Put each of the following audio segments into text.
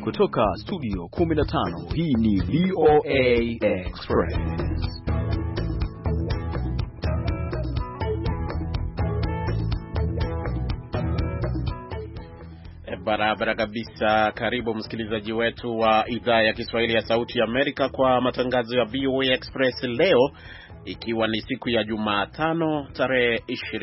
Kutoka studio 15 hii ni VOA Express. Barabara kabisa. Karibu msikilizaji wetu wa idhaa ya Kiswahili ya Sauti ya Amerika kwa matangazo ya VOA Express leo, ikiwa ni siku ya Jumatano tarehe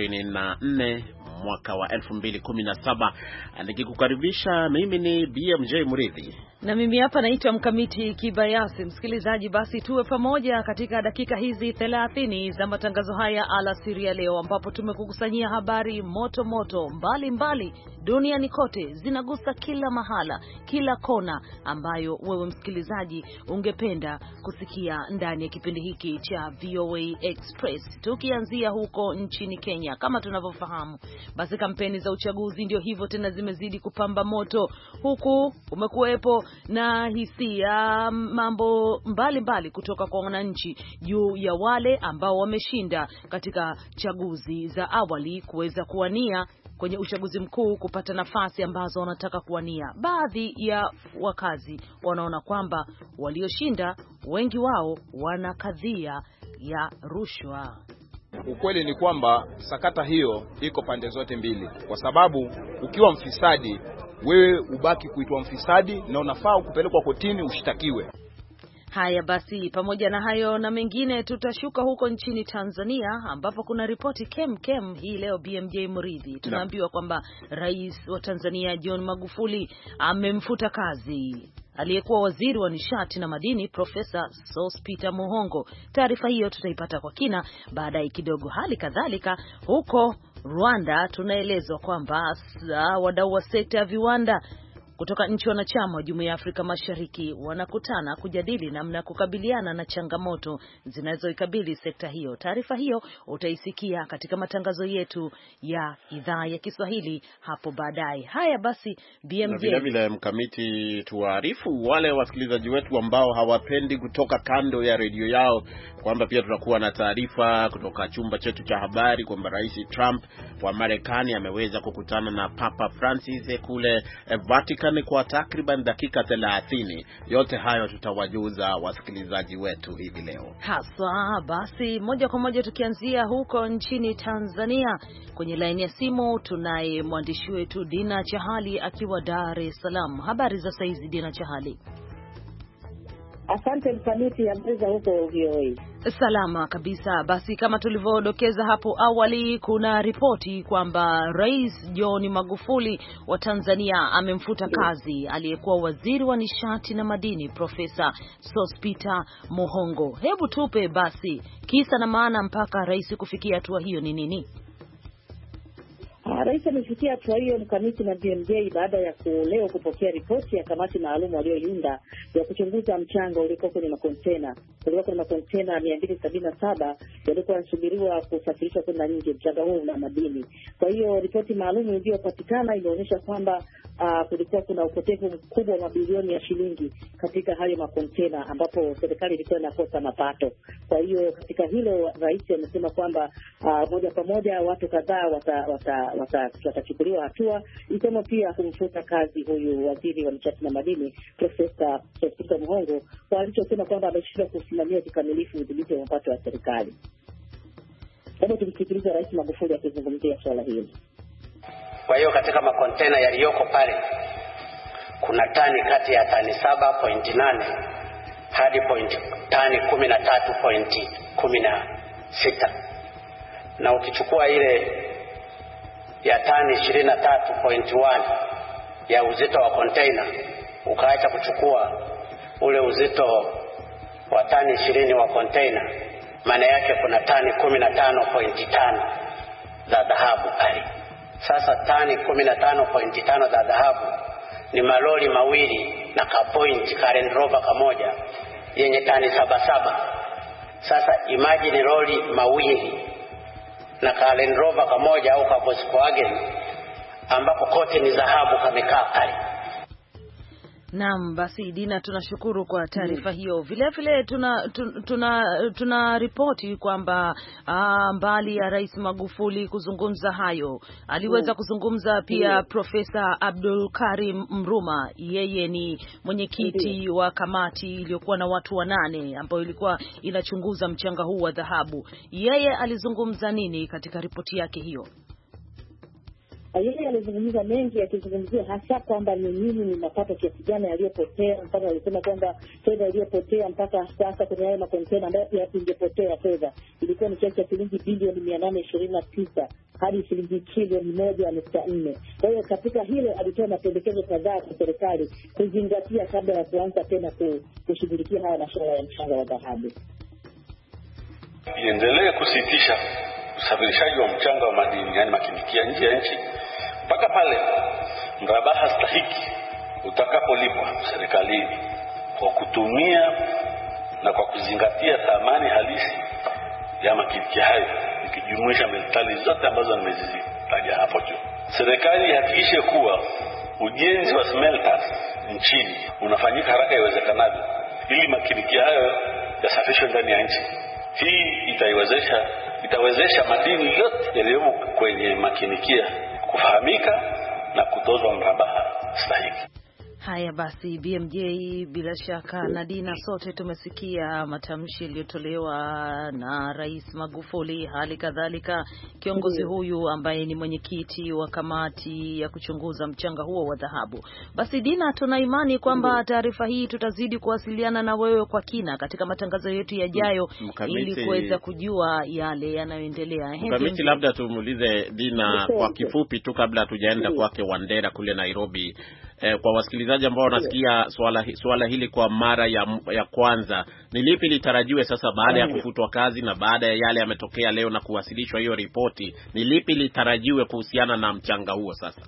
24 mwaka wa 2017. Nikikukaribisha, mimi ni BMJ Muridhi. Na mimi hapa naitwa Mkamiti Kibayasi. Msikilizaji, basi tuwe pamoja katika dakika hizi 30 za matangazo haya alasiri ya leo, ambapo tumekukusanyia habari moto moto mbalimbali duniani kote, zinagusa kila mahala, kila kona ambayo wewe msikilizaji ungependa kusikia ndani ya kipindi hiki cha VOA Express. Tukianzia huko nchini Kenya, kama tunavyofahamu, basi kampeni za uchaguzi ndio hivyo tena zimezidi kupamba moto, huku umekuwepo na hisia mambo mbalimbali kutoka kwa wananchi juu ya wale ambao wameshinda katika chaguzi za awali kuweza kuwania kwenye uchaguzi mkuu kupata nafasi ambazo wanataka kuwania. Baadhi ya wakazi wanaona kwamba walioshinda wengi wao wana kadhia ya rushwa. Ukweli ni kwamba sakata hiyo iko pande zote mbili, kwa sababu ukiwa mfisadi wewe ubaki kuitwa mfisadi na unafaa kupelekwa kotini ushtakiwe. Haya basi, pamoja na hayo na mengine, tutashuka huko nchini Tanzania ambapo kuna ripoti kem hii leo. BMJ Muridhi, tunaambiwa kwamba Rais wa Tanzania John Magufuli amemfuta kazi aliyekuwa waziri wa nishati na madini Profesa Sospeter Muhongo. Taarifa hiyo tutaipata kwa kina baadaye kidogo. Hali kadhalika huko Rwanda tunaelezwa kwamba wadau wa sekta ya viwanda kutoka nchi wanachama wa Jumuiya ya Afrika Mashariki wanakutana kujadili namna ya kukabiliana na changamoto zinazoikabili sekta hiyo. Taarifa hiyo utaisikia katika matangazo yetu ya idhaa ya Kiswahili hapo baadaye. Haya basi, BMJ. Vile Mkamiti, tuwaarifu wale wasikilizaji wetu ambao hawapendi kutoka kando ya redio yao kwamba pia tutakuwa na taarifa kutoka chumba chetu cha habari kwamba Rais Trump wa Marekani ameweza kukutana na Papa Francis kule Vatican kwa takriban dakika 30. Yote hayo tutawajuza wasikilizaji wetu hivi leo. Haswa basi, moja kwa moja tukianzia huko nchini Tanzania, kwenye laini ya simu tunaye mwandishi wetu Dina Chahali akiwa Dar es Salaam. Habari za saizi, Dina Chahali? Asante Mkamiti, ya mbeza huko VOA. Salama kabisa. Basi kama tulivyodokeza hapo awali, kuna ripoti kwamba Rais John Magufuli wa Tanzania amemfuta kazi aliyekuwa waziri wa nishati na madini Profesa Sospeter Muhongo. Hebu tupe basi kisa na maana mpaka rais kufikia hatua hiyo ni nini? Rais amefikia hatua hiyo, Mkamiti na BMJ, baada ya leo kupokea ripoti ya kamati maalum walioiunda ya kuchunguza mchanga uliokuwa kwenye makontena. Kulikuwa kuna makontena 277 yalikuwa yanasubiriwa kusafirishwa kwenda nje, mchanga huu na madini. Kwa hiyo ripoti maalum iliyopatikana inaonyesha kwamba kulikuwa kuna upotevu mkubwa wa mabilioni ya shilingi katika hayo makontena, ambapo serikali ilikuwa inakosa mapato. Kwa hiyo katika hilo rais amesema kwamba moja kwa moja watu kadhaa watachukuliwa hatua, ikiwemo pia kumfuta kazi huyu waziri wa nishati na madini Profesa Sospeter Muhongo kwa alichosema kwamba ameshindwa kusimamia kikamilifu udhibiti wa mapato ya serikali. Hebu tumsikilize Rais Magufuli akizungumzia swala hili. Kwa hiyo katika makontena yaliyoko pale kuna tani kati ya tani 7.8 hadi tani 13.16, na ukichukua ile ya tani 23.1 ya uzito wa container ukaacha kuchukua ule uzito wa tani 20 wa container, maana yake kuna tani 15.5 za dhahabu pale. Sasa tani 15.5 za dhahabu ni malori mawili na kapoint Land Rover kamoja yenye tani 77. Sasa imagine lori mawili na Land Rover kamoja au Volkswagen ambapo kote ni dhahabu kamekaa pale. Naam, basi Dina, tunashukuru kwa taarifa hiyo. Vile vile tuna ripoti kwamba mbali ya Rais Magufuli kuzungumza hayo, aliweza kuzungumza pia Profesa Abdul Karim Mruma. Yeye ni mwenyekiti wa kamati iliyokuwa na watu 8 ambayo ilikuwa inachunguza mchanga huu wa dhahabu. Yeye alizungumza nini katika ripoti yake hiyo? Yeye alizungumza mengi, akizungumzia hasa kwamba ni nini, ni mapato kiasi gani yaliyopotea. Mpaka alisema kwamba fedha iliyopotea mpaka sasa kwenye haya makontena ambayo ingepotea fedha ilikuwa ni kiasi cha shilingi bilioni 829 hadi shilingi trilioni 1.4. Kwa hiyo katika hilo alitoa mapendekezo kadhaa kwa serikali kuzingatia kabla ya kuanza tena kushughulikia haya masuala ya mchanga wa dhahabu. Iendelee kusitisha usafirishaji wa mchanga wa madini, yani makinikia, nje ya nchi mpaka pale mrabaha stahiki utakapolipwa serikalini kwa kutumia na kwa kuzingatia thamani halisi ya makinikia hayo, ikijumuisha metali zote ambazo nimezitaja hapo juu. Serikali ihakikishe kuwa ujenzi wa smelters nchini unafanyika haraka iwezekanavyo ili makinikia hayo yasafishwe ndani ya nchi. Hii itawezesha madini yote yaliyomo kwenye makinikia kufahamika na kutozwa mrabaha stahiki. Haya basi, BMJ, bila shaka na Dina, sote tumesikia matamshi yaliyotolewa na Rais Magufuli, hali kadhalika kiongozi huyu ambaye ni mwenyekiti wa kamati ya kuchunguza mchanga huo wa dhahabu. Basi Dina, tuna imani kwamba taarifa hii tutazidi kuwasiliana na wewe kwa kina katika matangazo yetu yajayo ili kuweza kujua yale yanayoendelea. Mkamiti, labda tumuulize Dina kwa kifupi tu kabla tujaenda kwake Wandera kule Nairobi. Kwa wasikilizaji ambao wanasikia swala hili kwa mara ya kwanza, ni lipi litarajiwe sasa baada ya kufutwa kazi na baada ya yale yametokea leo na kuwasilishwa hiyo ripoti? Ni lipi litarajiwe kuhusiana na mchanga huo sasa?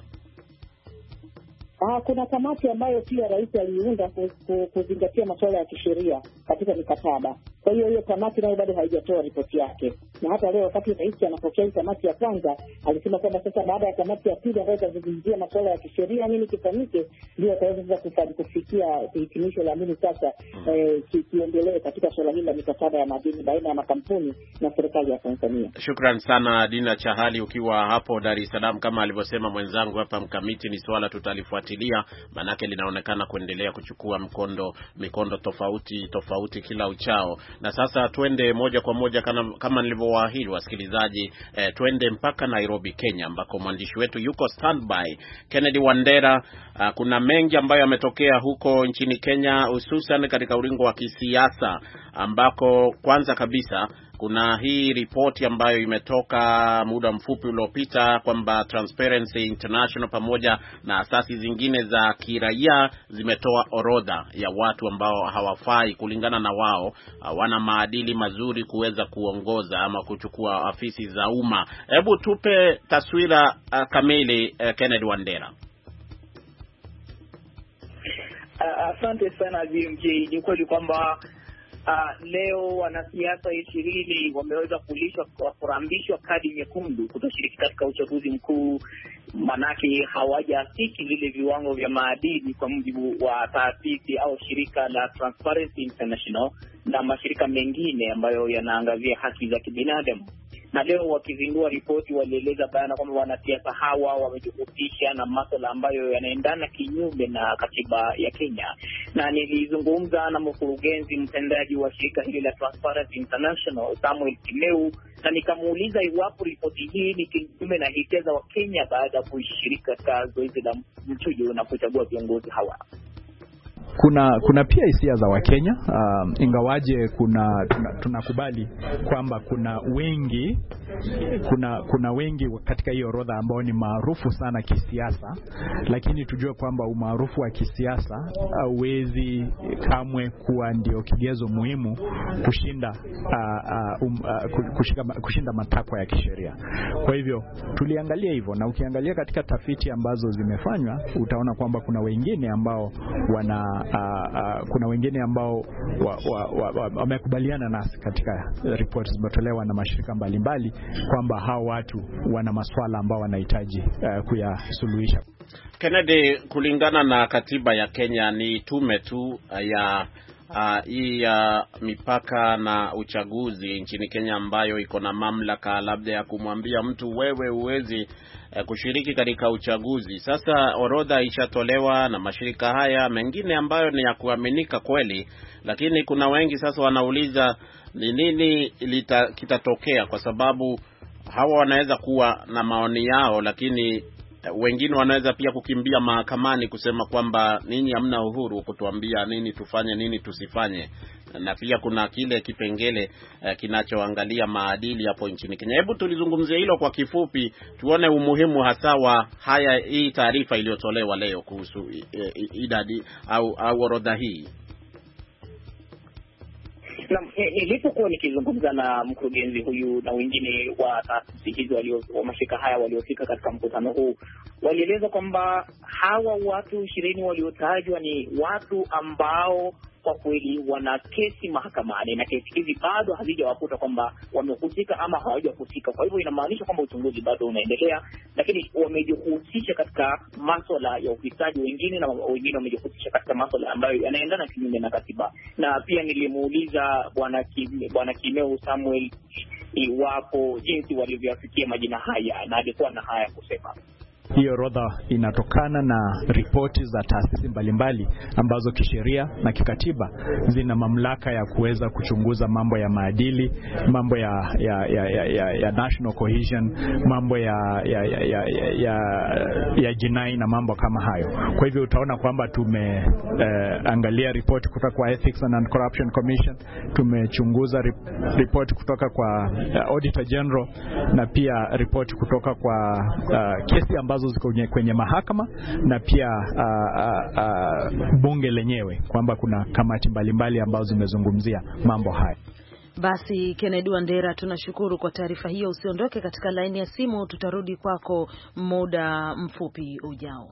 Kuna kamati ambayo pia rais aliunda kuzingatia masuala ya kisheria katika mikataba. Kwa hiyo kamati nayo bado haijatoa ripoti yake. Na hata leo wakati rais anapokea kamati ya kwanza, alisema kwamba sasa baada ya kamati ya pili ambayo itazungumzia masuala ya kisheria nini kifanyike, ndio ataweza sasa kufikia hitimisho la nini sasa kiendelee katika swala hili la mikataba ya madini baina ya makampuni na serikali ya Tanzania. Shukran sana Dina Chahali ukiwa hapo Dar es Salaam. Kama alivyosema mwenzangu hapa Mkamiti, ni swala tutalifuatilia, manake linaonekana kuendelea kuchukua mikondo tofauti kila uchao. Na sasa twende moja kwa moja kama nilivyowaahidi wasikilizaji, twende mpaka Nairobi, Kenya, ambako mwandishi wetu yuko standby, Kennedy Wandera. Kuna mengi ambayo yametokea huko nchini Kenya, hususan katika ulingo wa kisiasa, ambako kwanza kabisa kuna hii ripoti ambayo imetoka muda mfupi uliopita kwamba Transparency International pamoja na asasi zingine za kiraia zimetoa orodha ya watu ambao hawafai kulingana na wao, hawana maadili mazuri kuweza kuongoza ama kuchukua afisi za umma. Hebu tupe taswira kamili, Kennedy Wandera. Asante sana BMJ. Ni kweli kwamba leo wanasiasa 20 wameweza kurambishwa kadi nyekundu kutoshiriki katika uchaguzi mkuu, manake hawajafiki vile viwango vya maadili kwa mujibu wa taasisi au shirika la Transparency International na mashirika mengine ambayo yanaangazia haki za kibinadamu. Na leo wakizindua ripoti walieleza bayana kwamba wanasiasa hawa wamejihusisha na masuala ambayo yanaendana kinyume na katiba ya Kenya. Na nilizungumza na mkurugenzi mtendaji wa shirika hili la Transparency International, Samuel Kimeu, na nikamuuliza iwapo ripoti hii ni kinyume na hisia za Wakenya baada ya kushiriki katika zoezi la mchujo na kuchagua viongozi hawa. Kuna pia hisia za Wakenya, ingawaje tunakubali kwamba kuna wengi katika hiyo orodha ambao ni maarufu sana kisiasa, lakini tujue kwamba umaarufu wa kisiasa hauwezi kamwe kuwa ndio kigezo muhimu kushinda matakwa ya kisheria. Kwa hivyo tuliangalia hivyo, na ukiangalia katika tafiti ambazo zimefanywa utaona kwamba kuna wengine ambao wana kuna wengine ambao wamekubaliana nasi katika ripoti zimetolewa na mashirika mbalimbali kwamba hao watu wana maswala ambao wanahitaji kuyasuluhisha. Kennedy, kulingana na katiba ya Kenya ni tume tu ya hii ya mipaka na uchaguzi nchini Kenya ambayo iko na mamlaka labda ya kumwambia mtu wewe huwezi kushiriki katika uchaguzi. Sasa orodha ishatolewa na mashirika haya mengine ambayo ni ya kuaminika kweli, lakini kuna wengi sasa wanauliza ni nini kitatokea, kwa sababu hawa wanaweza kuwa na maoni yao, lakini wengine wanaweza pia kukimbia mahakamani kusema kwamba ninyi hamna uhuru kutuambia nini tufanye nini tusifanye. Na pia kuna kile kipengele kinachoangalia maadili hapo nchini Kenya. Hebu tulizungumzia hilo kwa kifupi, tuone umuhimu hasa wa hii taarifa iliyotolewa leo kuhusu idadi au orodha hii. Nilipokuwa nikizungumza na mkurugenzi huyu na wengine wa taasisi hizo wa mashirika haya waliofika katika mkutano huu, walieleza kwamba hawa watu 20 waliotajwa ni watu ambao kwa kweli wana kesi mahakamani na kesi hizi bado hazijawakuta kwamba wamehusika ama hawajahusika. Kwa hivyo inamaanisha kwamba uchunguzi bado unaendelea, lakini wamejihusisha katika masuala ya ufisadi wengine, na wengine wamejihusisha katika masuala ambayo yanaendana kinyume na katiba. Na pia nilimuuliza bwana Kimeu Samuel iwapo jinsi walivyofikia majina haya, na alikuwa na haya kusema. Hiyo orodha inatokana na ripoti za taasisi mbalimbali ambazo kisheria na kikatiba zina mamlaka ya kuweza kuchunguza mambo ya maadili, mambo ya national cohesion, mambo ya jinai na mambo kama hayo. Kwa hivyo utaona kwamba tumeangalia ripoti kutoka kwa Ethics and Corruption Commission, tumechunguza ripoti kutoka kwa Auditor General, na pia ripoti kutoka kwa kesi ambazo ziko kwenye mahakama, na pia bunge lenyewe, kwamba kuna kamati mbalimbali ambazo zimezungumzia mambo haya. Basi Kennedy Wandera, tunashukuru kwa taarifa hiyo. Usiondoke katika laini ya simu, tutarudi kwako muda mfupi ujao.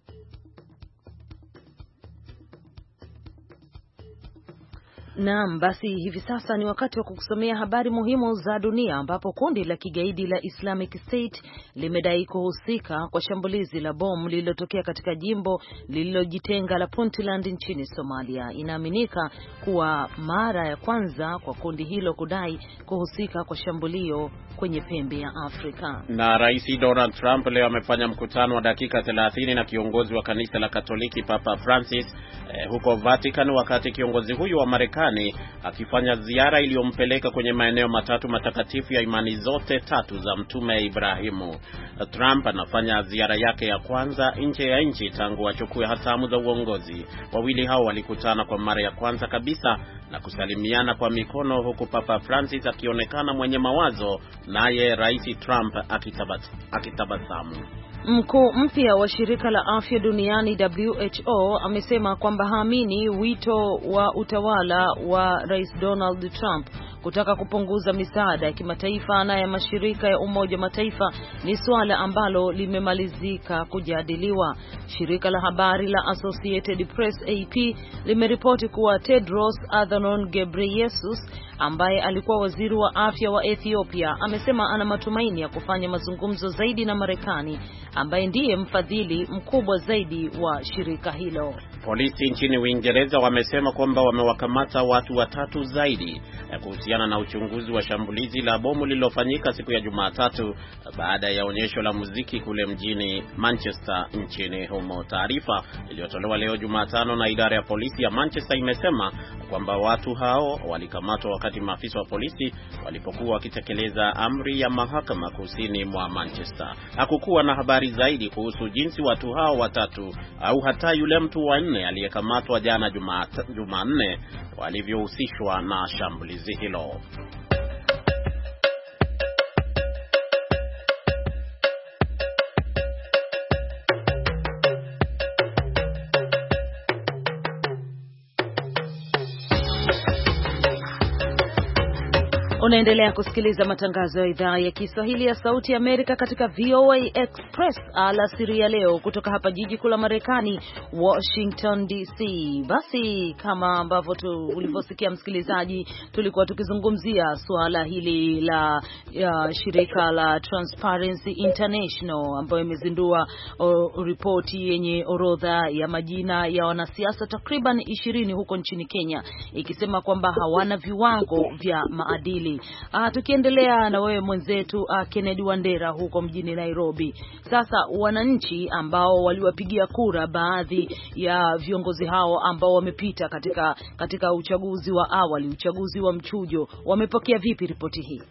Naam, basi hivi sasa ni wakati wa kukusomea habari muhimu za dunia, ambapo kundi la kigaidi la Islamic State limedai kuhusika kwa shambulizi la bomu lililotokea katika jimbo lililojitenga la Puntland nchini Somalia. Inaaminika kuwa mara ya kwanza kwa kundi hilo kudai kuhusika kwa shambulio kwenye pembe ya Afrika. Na Rais Donald Trump leo amefanya mkutano wa dakika 30 na kiongozi wa kanisa la Katoliki Papa Francis huko Vatican, wakati kiongozi huyu wa Marekani akifanya ziara iliyompeleka kwenye maeneo matatu matakatifu ya imani zote tatu za Mtume Ibrahimu. Trump anafanya ziara yake ya kwanza nje ya nchi tangu achukue hatamu za uongozi. Wawili hao walikutana kwa mara ya kwanza kabisa na kusalimiana kwa mikono, huku Papa Francis akionekana mwenye mawazo, naye Rais Trump akitabasamu. Mkuu mpya wa shirika la afya duniani WHO amesema kwamba haamini wito wa utawala wa Rais Donald Trump kutaka kupunguza misaada ya kimataifa na ya mashirika ya Umoja wa Mataifa ni suala ambalo limemalizika kujadiliwa. Shirika la habari la Associated Press AP limeripoti kuwa Tedros Adhanom Ghebreyesus, ambaye alikuwa waziri wa afya wa Ethiopia, amesema ana matumaini ya kufanya mazungumzo zaidi na Marekani, ambaye ndiye mfadhili mkubwa zaidi wa shirika hilo. Polisi nchini Uingereza wamesema kwamba wamewakamata watu 3 zaidi kuhusiana na uchunguzi wa shambulizi la bomu lililofanyika siku ya Jumatatu baada ya onyesho la muziki kule mjini Manchester nchini humo. Taarifa iliyotolewa leo Jumatano na idara ya polisi ya Manchester imesema kwamba watu hao walikamatwa wakati maafisa wa polisi walipokuwa wakitekeleza amri ya mahakama kusini mwa Manchester. Hakukuwa na habari zaidi kuhusu jinsi watu hao 3 au hata yule mtu wa 4 aliyekamatwa jana Jumanne walivyohusishwa na shambulizi hilo. Unaendelea kusikiliza matangazo ya idhaa ya Kiswahili ya Sauti ya Amerika katika VOA Express alasiri ya leo kutoka hapa jiji kuu la Marekani, Washington DC. Basi kama ambavyo ulivyosikia msikilizaji, tulikuwa tukizungumzia suala hili la shirika la Transparency International ambayo imezindua ripoti yenye orodha ya majina ya wanasiasa takriban 20 huko nchini Kenya, ikisema kwamba hawana viwango vya maadili. Tukiendelea na wewe mwenzetu Kennedy Wandera huko mjini Nairobi. Sasa wananchi ambao waliwapigia kura baadhi ya viongozi hao ambao wamepita katika uchaguzi wa awali, uchaguzi wa mchujo, wamepokea vipi ripoti hii?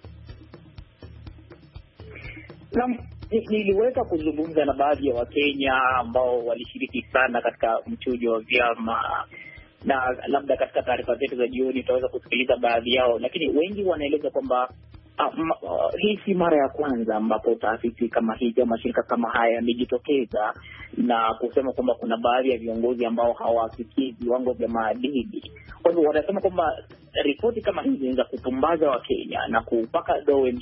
Niliweza kuzungumza na baadhi ya Wakenya ambao walishiriki sana katika mchujo wa vyama, na labda katika taarifa zetu za jioni tutaweza kusikiliza baadhi yao, lakini wengi wanaeleza kwamba hii si mara ya kwanza ambapo taasisi kama hii au mashirika kama haya yamejitokeza na kusema kwamba kuna baadhi ya viongozi ambao hawafikii viwango vya maadili. Kwa hivyo wanasema kwamba ripoti kama hizi zinaweza kupumbaza Wakenya na kupaka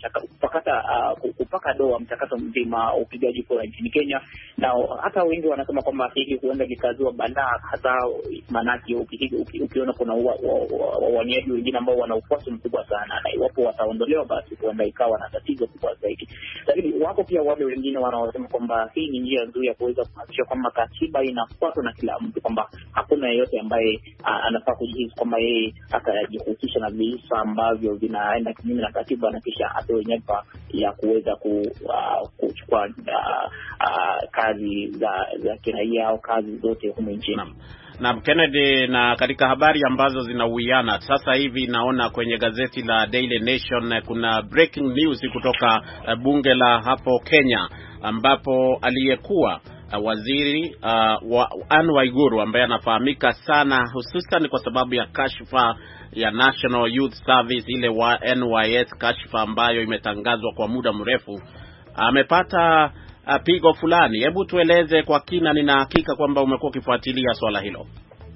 doa mchakato mzima upigaji kura nchini Kenya, na hata wengi wanasema kwamba hili huenda likazua balaa, hasa manake ukiona kuna waniaji wengine ambao wana ufuasi mkubwa sana, na iwapo wataondolewa basi huenda ikawa na tatizo kubwa zaidi. Lakini wako pia wale wengine wanaosema kwamba hii ni njia nzuri ya kuweza kuhakikisha kwamba katiba inafuatwa na kila mtu, kwamba hakuna yeyote ambaye anafaa kujihisi kwamba yeye atajihusisha na visa ambavyo vinaenda kinyume na katiba na kisha apewe nyadhifa ya kuweza kuchukua kazi za kiraia au kazi zote humu nchini. Na Kennedy, na katika habari ambazo zinauiana sasa hivi, naona kwenye gazeti la Daily Nation kuna breaking news kutoka bunge la hapo Kenya, ambapo aliyekuwa waziri Anne Waiguru ambaye anafahamika sana hususan kwa sababu ya kashfa ya National Youth Service, ile wa NYS kashfa ambayo imetangazwa kwa muda mrefu, amepata pigo fulani. Hebu tueleze kwa kina, nina hakika kwamba umekuwa ukifuatilia swala hilo.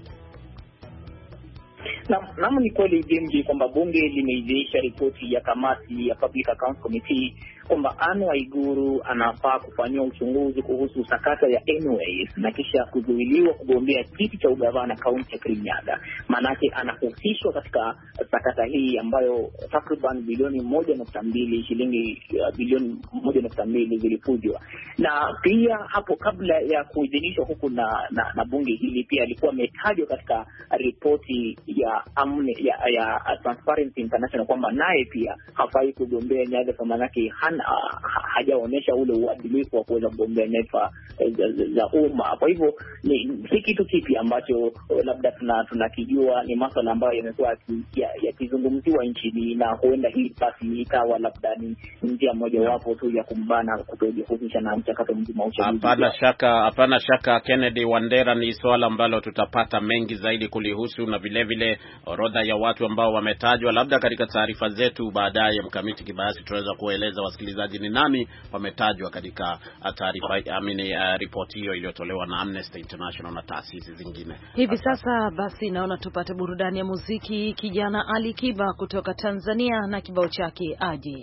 Naam, ni kweli JMJ kwamba bunge limeidhinisha ripoti ya kamati ya Public Accounts Committee kwamba Anne Waiguru anafaa kufanywa uchunguzi kuhusu sakata ya NYS na kisha kuzuiliwa kugombea kiti cha ugavana kaunti ya Kirinyaga. Maanake anahusishwa katika sakata hii ambayo takriban bilioni 1.2 shilingi bilioni 1.2 zilifujwa. Na pia hapo kabla ya kuidhinishwa huku na bunge hili, pia alikuwa ametajwa katika ripoti ya Transparency International kwamba naye pia hafai kugombea nyadhifa, maanake hajaonyesha ule uadilifu wa kuweza kugombea nyadhifa za umma. Kwa hivyo si kitu kipi ambacho labda tunakijua, ni masuala ambayo yamekuwa yakizungumziwa nchini, na huenda hii basi ikawa labda ni njia moja wapo tu ya kumbana kutojihusisha na mchakato mzima wa uchaguzi. Hapana shaka Kennedy Wandera, ni swala ambalo tutapata mengi zaidi kulihusu, na vile orodha ya watu ambao wametajwa labda katika taarifa zetu baadaye. Mkamiti Kibayasi tunaweza kueleza wasikilizaji ni nani wametajwa katika taarifa ripoti hiyo iliyotolewa na Amnesty International na taasisi zingine. Hivi sasa basi naona tupate burudani ya muziki. Kijana Ali Kiba kutoka Tanzania na kibao chake Aje.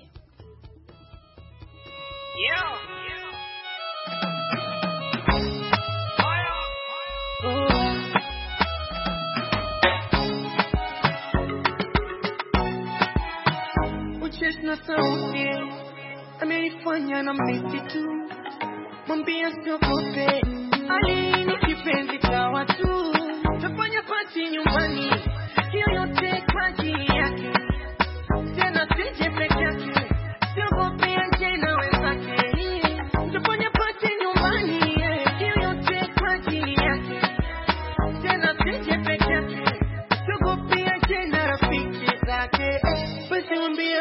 Na sauti amenifanya na msitu, mwambia siogope, Ali ni kipenzi cha watu, tafanya party nyumbani, hiyo yote kwa ajili yake, tena sije peke yake, siogope aje na wenzake, tafanya party nyumbani, hiyo yote kwa ajili yake, tena sije peke yake, siogope aje na rafiki zake, basi mwambie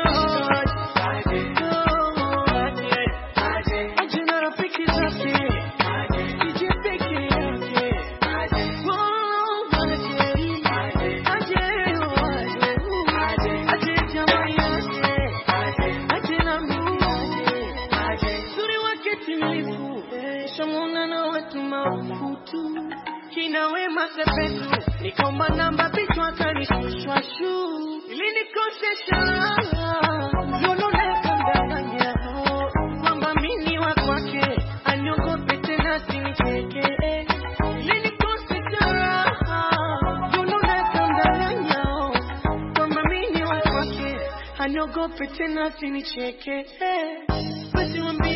Ilinikosesha lololeka ndanganya kwamba mimi wa kwake aniogope tena sinicheke. Ilinikosesha lololeka ndanganya kwamba mimi wa kwake aniogope tena sinicheke. Basi mwambie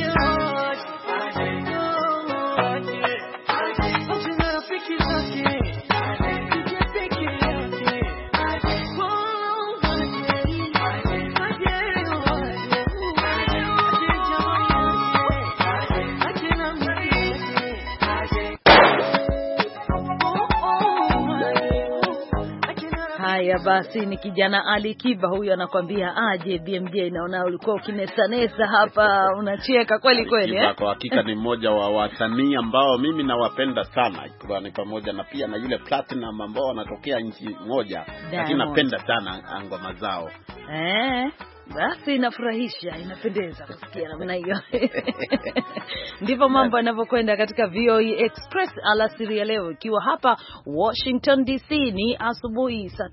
Haya basi, ni kijana Ali Kiba huyu anakuambia aje BMJ. Naona ulikuwa ukinesanesa hapa, unacheka kweli kweli eh? Kwa hakika ni mmoja wa wasanii ambao mimi nawapenda sana, ikiwa ni pamoja na pia na yule Platinum ambao wanatokea nchi moja, lakini napenda sana ngoma zao. Basi inafurahisha, inapendeza kusikia namna hiyo. Ndivyo mambo yanavyokwenda katika VOA Express alasiri ya leo, ikiwa hapa Washington DC ni asubuhi saa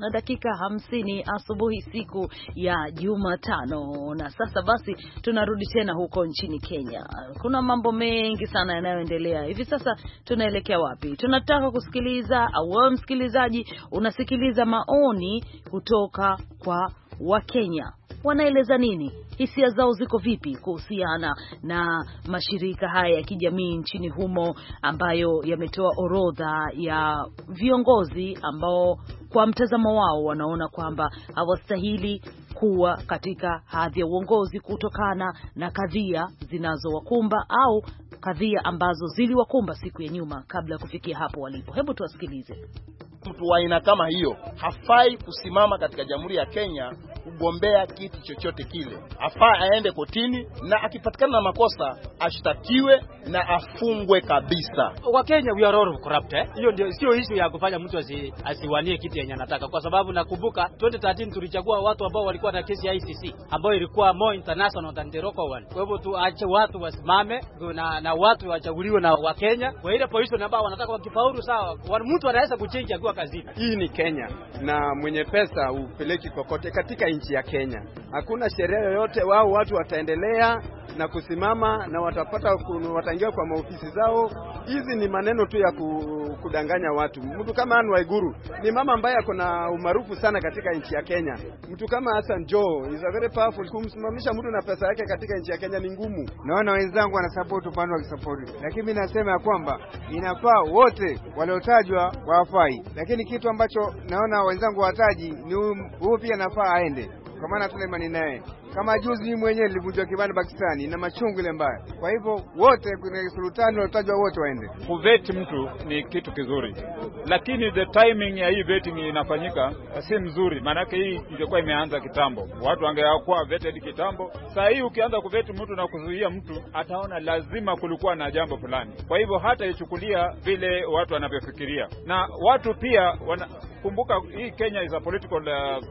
3:50 asubuhi siku ya Jumatano. Na sasa basi tunarudi tena huko nchini Kenya. Kuna mambo mengi sana yanayoendelea hivi sasa. Tunaelekea wapi? Tunataka kusikiliza, au msikilizaji unasikiliza maoni kutoka kwa Wakenya. Wanaeleza nini? Hisia zao ziko vipi kuhusiana na mashirika haya ya kijamii nchini humo ambayo yametoa orodha ya viongozi ambao kwa mtazamo wao wanaona kwamba hawastahili kuwa katika hadhi ya uongozi kutokana na kadhia zinazowakumba au kadhia ambazo ziliwakumba siku ya nyuma kabla ya kufikia hapo walipo. Hebu tuwasikilize. Mtu wa aina kama hiyo hafai kusimama katika Jamhuri ya Kenya kugombea kiti chochote kile. Hafai aende kotini, na akipatikana na makosa ashtakiwe na afungwe kabisa. Wa Kenya we are all corrupt Hiyo ndio sio issue ya kufanya mtu asiwanie kiti yenye anataka, kwa sababu nakumbuka 2013 tulichagua watu ambao walikuwa na kesi ya ICC ambayo ilikuwa more international than the local one. Kwa hivyo tuache watu wasimame na watu wachaguliwe na wa Kenya kwa ile position ambao wanataka. Wakifaulu sawa, mtu anaweza kuchange akiwa kazini. Hii ni Kenya na mwenye pesa upeleki kokote katika nchi ya Kenya. Hakuna sheria yoyote, wao watu wataendelea na kusimama na wataingia kwa maofisi zao. Hizi ni maneno tu ya kudanganya watu. Mtu kama Anne Waiguru ni mama ambaye ako na umaarufu sana katika nchi ya Kenya. Mtu kama Hassan Joho is a very powerful. Kumsimamisha mtu na pesa yake katika nchi ya Kenya ni ngumu. Naona wenzangu wana support upande wa support, lakini mimi nasema ya kwamba inafaa wote waliotajwa wafai, lakini kitu ambacho naona wenzangu wataji ni huyu pia nafaa aende, kwa maana tuna imani naye. Kama juzi mimi mwenyewe nilivunjwa kibanda Pakistani na machungu ile mbaya. Kwa hivyo wote kuna sultani walotajwa wote waende. Kuveti mtu ni kitu kizuri, lakini the timing ya hii vetting inafanyika si mzuri. Maana hii ingekuwa imeanza kitambo, watu wangekuwa vetted kitambo. Sasa hii ukianza kuveti mtu na kuzuia mtu, ataona lazima kulikuwa na jambo fulani. Kwa hivyo hata ichukulia vile watu wanavyofikiria. Na watu pia kumbuka hii Kenya is a political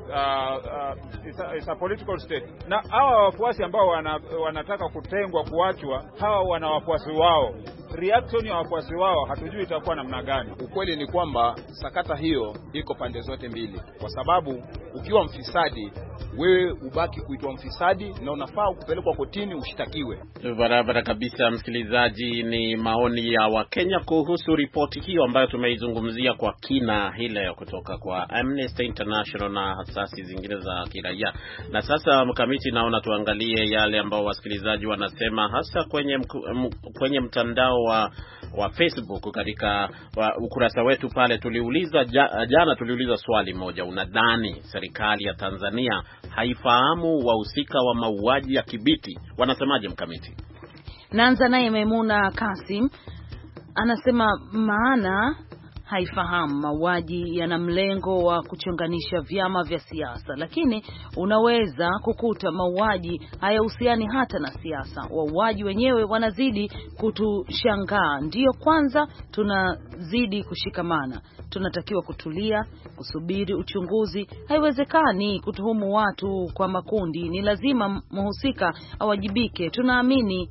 is a political state. Na hawa wafuasi ambao wanataka kutengwa, kuachwa, hawa wana wafuasi wao. Reaction ya wafuasi wao hatujui itakuwa namna gani. Ukweli ni kwamba sakata hiyo iko pande zote mbili, kwa sababu ukiwa mfisadi wewe ubaki kuitwa mfisadi na unafaa kupelekwa kotini ushtakiwe. Barabara kabisa, msikilizaji. Ni maoni ya Wakenya kuhusu ripoti hiyo ambayo tumeizungumzia kwa kina hii leo kutoka kwa Amnesty International na asasi zingine za kiraia. Na sasa mkamiti, naona tuangalie yale ambao wasikilizaji wanasema, hasa kwenye mtandao wa Facebook. Katika ukurasa wetu pale tuliuliza jana tuliuliza swali moja: unadhani serikali ya Tanzania haifahamu wahusika wa mauaji ya Kibiti? Wanasemaje mkamiti? Naanza naye Maimuna Kasim anasema maana haifahamu mauaji yana mlengo wa kuchonganisha vyama vya siasa, lakini unaweza kukuta mauaji hayahusiani hata na siasa. Wauaji wenyewe wanazidi kutushangaa. Ndiyo kwanza tunazidi kushikamana. Tunatakiwa kutulia, kusubiri uchunguzi. Haiwezekani kutuhumu watu kwa makundi. Ni lazima mhusika awajibike. Tunaamini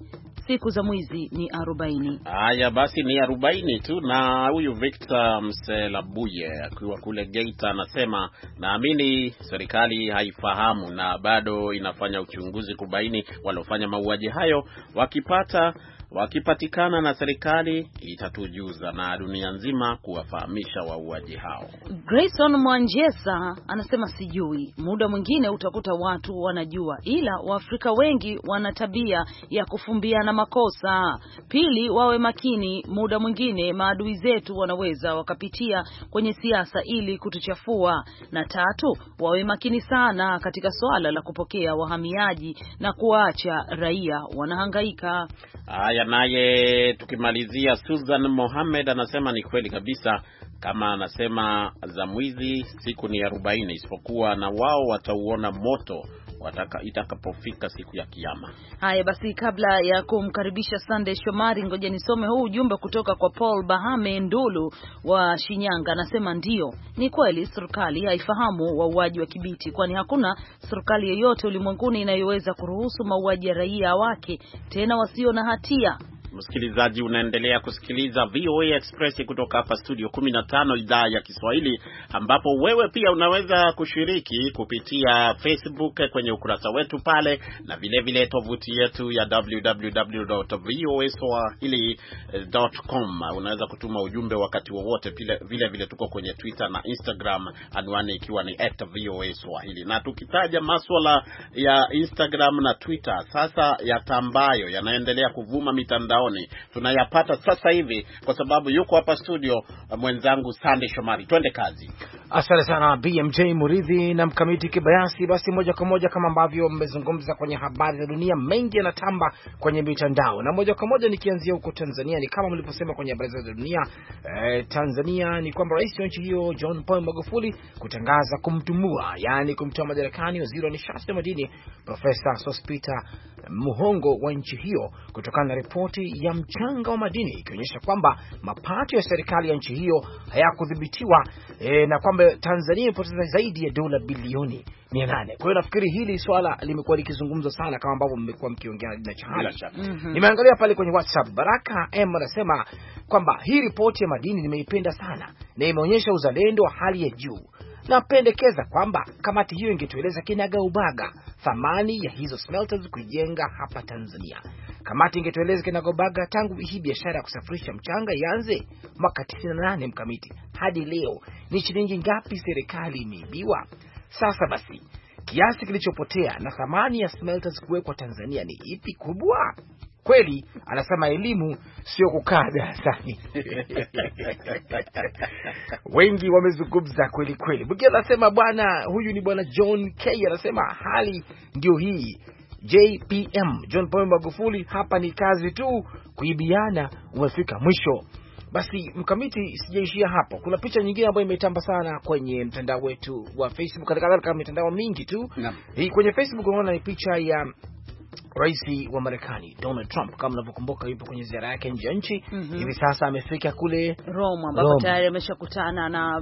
siku za mwizi ni 40. Haya basi ni 40 tu. Na huyu Victor Mselabuye akiwa kule Geita anasema, naamini serikali haifahamu na bado inafanya uchunguzi kubaini waliofanya mauaji hayo. Wakipatikana na serikali itatujuza na dunia nzima kuwafahamisha wauaji hao. Grayson Mwanjesa anasema sijui, muda mwingine utakuta watu wanajua, ila Waafrika wengi wana tabia ya kufumbiana makosa. Pili, wawe makini, muda mwingine maadui zetu wanaweza wakapitia kwenye siasa ili kutuchafua. Na tatu, wawe makini sana katika swala la kupokea wahamiaji na kuacha raia wanahangaika. Haya, naye tukimalizia, Susan Mohamed anasema ni kweli kabisa, kama anasema za mwizi siku ni 40, isipokuwa na wao watauona moto itakapofika siku ya kiyama. Haya basi, kabla ya kumkaribisha Sunday Shomari, ngoja nisome huu ujumbe kutoka kwa Paul Bahame Ndulu wa Shinyanga. Anasema ndio, ni kweli serikali haifahamu wauaji wa Kibiti, kwani hakuna serikali yoyote ulimwenguni inayoweza kuruhusu mauaji ya raia wake, tena wasio na hatia. Msikilizaji, unaendelea kusikiliza VOA Express kutoka hapa studio 15 idhaa ya Kiswahili, ambapo wewe pia unaweza kushiriki kupitia Facebook kwenye ukurasa wetu pale, na vile vile tovuti yetu ya www.voaswahili.com. Unaweza kutuma ujumbe wakati wowote. Vile vile tuko kwenye Twitter na Instagram, anwani ikiwa ni @voaswahili. Na tukitaja masuala ya Instagram na Twitter sasa yatambayo yanaendelea kuvuma mitandao, tunayapata sasa hivi kwa sababu yuko hapa studio mwenzangu Sunday Shomari. Twende kazi. Asante sana BMJ Muridhi na Mkamiti Kibayasi. Basi moja kwa moja, kama ambavyo mmezungumza kwenye habari za dunia, mengi yanatamba kwenye mitandao, na moja kwa moja nikianzia huko Tanzania, ni kama mlivyosema kwenye habari za dunia. Tanzania ni kwamba rais wa nchi hiyo John Paul Magufuli kutangaza kumtumua, yani kumtoa madarakani waziri wa nishati na madini Profesa Sospeter Muhongo wa nchi hiyo kutokana na ripoti ya mchanga wa madini ikionyesha kwamba mapato ya serikali ya nchi hiyo hayakudhibitiwa, na kwamba Tanzania imepoteza zaidi ya dola bilioni 800. Kwa hiyo nafikiri hili swala limekuwa likizungumzwa sana, kama ambavyo mmekuwa mkiongea na Chahali. Nimeangalia pale kwenye WhatsApp, Baraka M anasema kwamba hii ripoti ya madini nimeipenda sana na imeonyesha uzalendo wa hali ya juu. Napendekeza kwamba kamati hiyo ingetueleza kinagaubaga thamani ya hizo smelters kujenga hapa Tanzania. Kamati ingetueleza kinagaubaga tangu hii biashara ya kusafirisha mchanga ianze mwaka 98 Mkamiti hadi leo ni shilingi ngapi serikali imeibiwa. Sasa basi, kiasi kilichopotea na thamani ya smelters kuwekwa Tanzania ni ipi kubwa? Kweli anasema elimu sio kukaa darasani. Wengi wamezungumza kweli kweli. Mwingine anasema huyu ni bwana John K anasema hali ndio hii. JPM John Paul Magufuli, hapa ni kazi tu, kuibiana umefika mwisho. Basi Mkamiti, sijaishia hapo. Kuna picha nyingine ambayo imetamba sana kwenye mtandao wetu wa Facebook, katika mitandao mingi tu. Hii kwenye Facebook unaona ni picha ya Rais wa Marekani Donald Trump, kama mnavyokumbuka, yupo kwenye ziara yake nje ya nchi. Hivi sasa amefika kule Rome, ambapo tayari ameshakutana na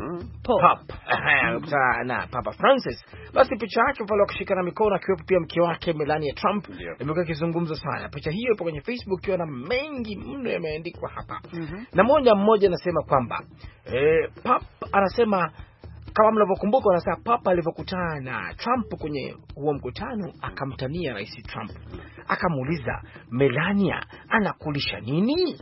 Papa Francis. Basi picha yake pale wakishikana mikono, akiwepo pia mke wake Melania Trump, imekuwa ikizungumzwa sana. Picha hiyo ipo kwenye Facebook ikiwa na mengi mno yameandikwa hapa. Na mmoja anasema kwamba Papa anasema, kama mnavyokumbuka, wanasema Papa alivyokutana na Trump kwenye huo mkutano akamtania Rais Trump. Akamuuliza, Melania anakulisha nini?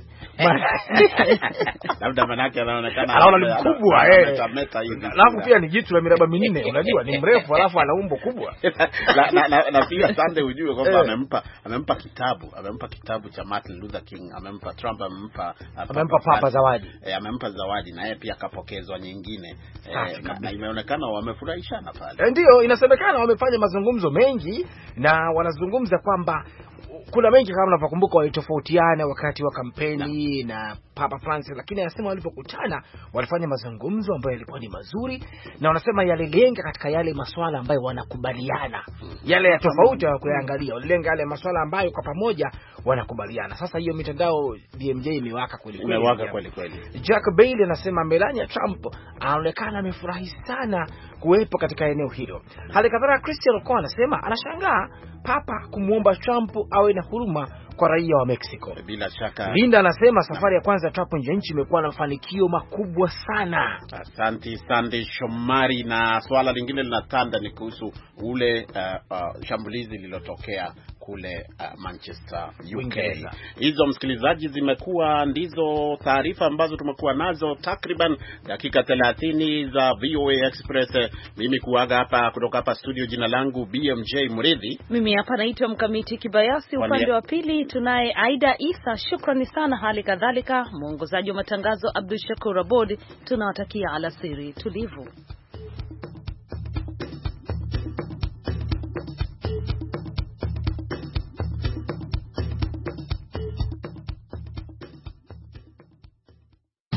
Labda manake anaonekana ni mkubwa alafu pia ni jitu la miraba minne, unajua ni mrefu alafu ana umbo kubwa. Na pia Sunday ujue kwamba amempa kitabu cha Martin Luther King, Trump amempa Papa zawadi. Amempa zawadi na yeye pia akapokezwa nyingine. Na imeonekana wamefurahishana pale. Ndio, inasemekana wamefanya mazungumzo mengi na wanazungumza kwamba kuna mengi, kama mnakumbuka walitofautiana wakati wa kampeni na Papa Francis, lakini anasema walipokutana walifanya mazungumzo ambayo yalikuwa ni mazuri, na wanasema yalilenga katika yale masuala ambayo wanakubaliana. Yale ya tofauti hawakuangalia, walilenga yale masuala ambayo kwa pamoja wanakubaliana. Sasa hiyo mitandao BMJ imewaka kweli kweli. Jack Bailey anasema Melania Trump anaonekana amefurahi sana kuwepo katika eneo hilo. Hali kadhalika Christian Okon anasema anashangaa Papa kumuomba Trump awe na huruma kwa raia wa Mexico. Bila shaka. Linda anasema safari ya kwanza Trump nje ya nchi imekuwa na mafanikio makubwa sana. Asante Sandy Shomari. Na swala lingine linatanda ni kuhusu ule shambulizi lililotokea kule Manchester, UK. Hizo msikilizaji, zimekuwa ndizo taarifa ambazo tumekuwa nazo takriban dakika 30 za VOA Express. Mimi kuaga hapa kutoka hapa studio, jina langu BMJ Muridhi. Mimi hapa naitwa Mkamiti Kibayasi, upande wa pili tunaye Aida Isa. Shukrani sana, hali kadhalika mwongozaji wa matangazo Abdul Shakur Abod. Tunawatakia alasiri tulivu.